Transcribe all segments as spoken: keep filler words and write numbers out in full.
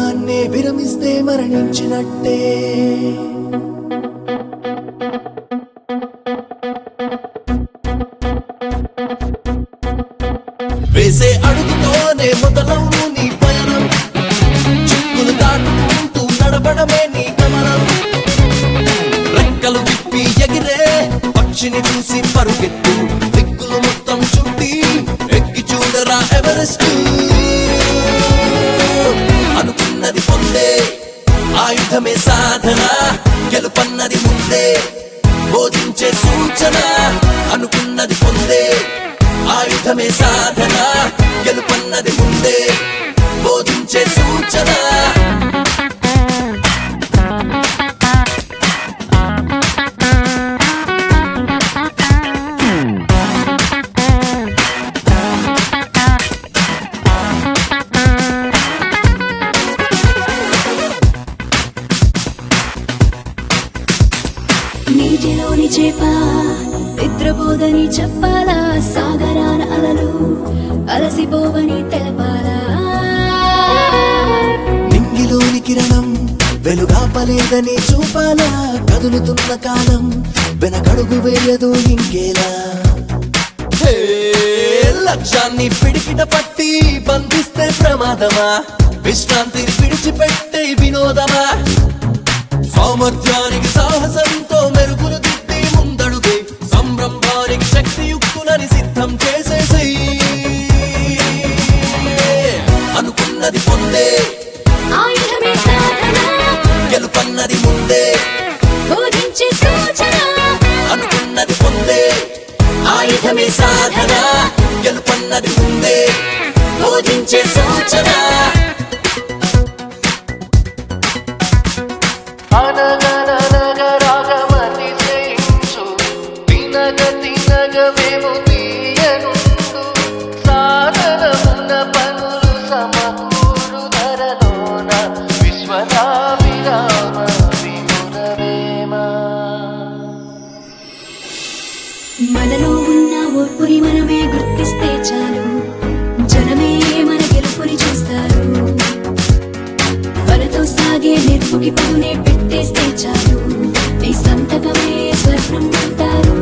ప్రాణాన్నే విరమిస్తే మరణించినట్టే. వేసే అడుగుతోనే మొదలవు నీ పయనం, చిక్కులు దాటుకుంటూ నడపడమే నీ గమనం. రెక్కలు విప్పి ఎగిరే పక్షిని చూసి పరుగెత్తు, దిక్కులు మొత్తం చుట్టి ఎక్కి చూడరా ఎవరెస్ట్. అనుకున్నది పొందే ఆయుధమే సాధన, గెలుపన్నది ముందే బోధించే సూచన. అనుకున్నది పొందే ఆయుధమే సాధన, గెలుపన్నది ముందే బోధించే సూచన. నీటిలోని చేప నిద్రపోదని చెప్పాలా, సాగరాన అలలు అలసిపోవని తెలపాలా. నింగిలోని కిరణం వెలుగాపలేదని చూపాలా, కదులుతున్న కాలం వెనకడుగు వేయదు ఇంకేలా. లక్ష్యాన్ని పిడికిట పట్టి బంధిస్తే ప్రమాదమా, విశ్రాంతిని విడిచిపెట్టే వినోదమా. సామర్థ్యానికి సాహసంతో మెరుగులు దిద్ది ముందడుగే, సంరంభానికి శక్తియుక్తులని సిద్ధం చేసేసి. అనుకున్నది పొందే ఆయుధమే సాధన, గెలుపన్నది ముందే బోధించే సూచన. అనుకున్నది పొందే ఆయుధమే సాధన, గెలుపన్నది ముందే బోధించే సూచన. మనలో ఉన్న ఓర్పుని మనమే గుర్తిస్తే చాలు, జనమే మన గెలుపుని చూస్తారు. మనతో సాగే నెప్పుకి పదునే పెట్టేస్తే చాలు, నీ సంతకమే స్వర్ణం అంటారు.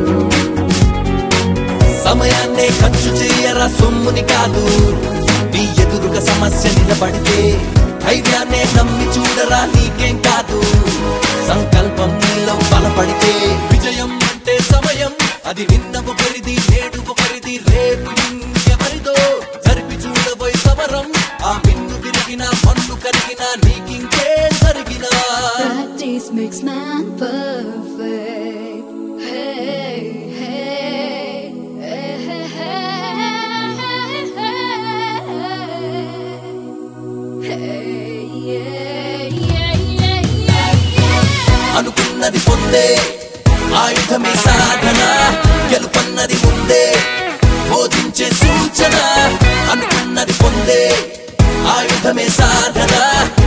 సమయాన్నే ఖర్చు చేయరా సొమ్ముని కాదు, నీ ఎదురుగా సమస్య నిలబడితే ధైర్యాన్నే నమ్మి చూడరా నీకేం కాదు. సంకల్పం నీలో బలపడితే విజయం అంటే సమయం, అది నిన్న ఒకరిది నేడు ఒకరిది రేపు ఇంకెవరిదో. జరిపి చూడబోయే సమరం, ఆ బిందు విరిగిన పన్ను కరిగిన నీకింకే జరిగినా. Practice makes man perfect. Hey, hey, hey, hey, hey, yeah, yeah, yeah, yeah, yeah. అనుకున్నది పొందే ఆయుధమే సాధన, గెలుపన్నది ముందే బోధించే సూచన. అనుకున్నది పొందే ఆయుధమే సాధన,